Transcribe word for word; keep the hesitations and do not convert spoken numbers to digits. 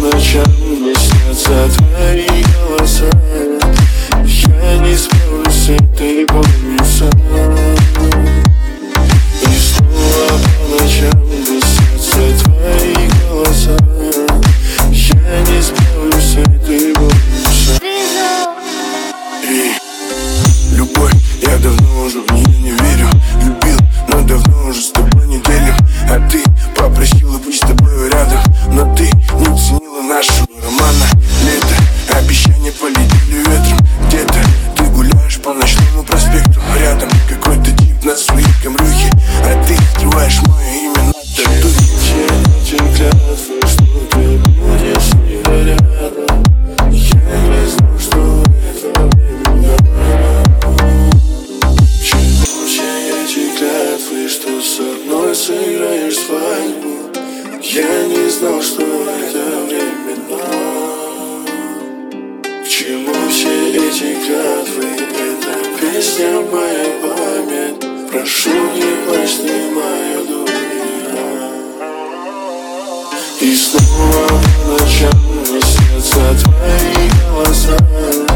ночам мне снятся твои голоса. Я не справлюсь с этой болью сам. И снова по ночам мне снятся твои голоса. Я не справлюсь с этой болью сам. И любовь, я давно уже в нее не верю. Любил, но давно уже с тобой не делим. А ты попросила быть с тобой рядом, но ты не ценила нашего романа. Лето, обещания полетели ветром. Где-то ты гуляешь по ночному проспекту. Рядом какой-то тип на своей камрюхе, а ты скрываешь мое имя на татуе. Очень клятвы, что ты будешь всегда рядом. Я не знал, что это время. Чему все эти клятвы, что со мной сыграешь свадьбу? Я не знал, что это временно. К чему все эти клятвы? Это песня моя память. Прошу, не плачь, снимаю дури. И снова по ночам мне снятся твои голоса.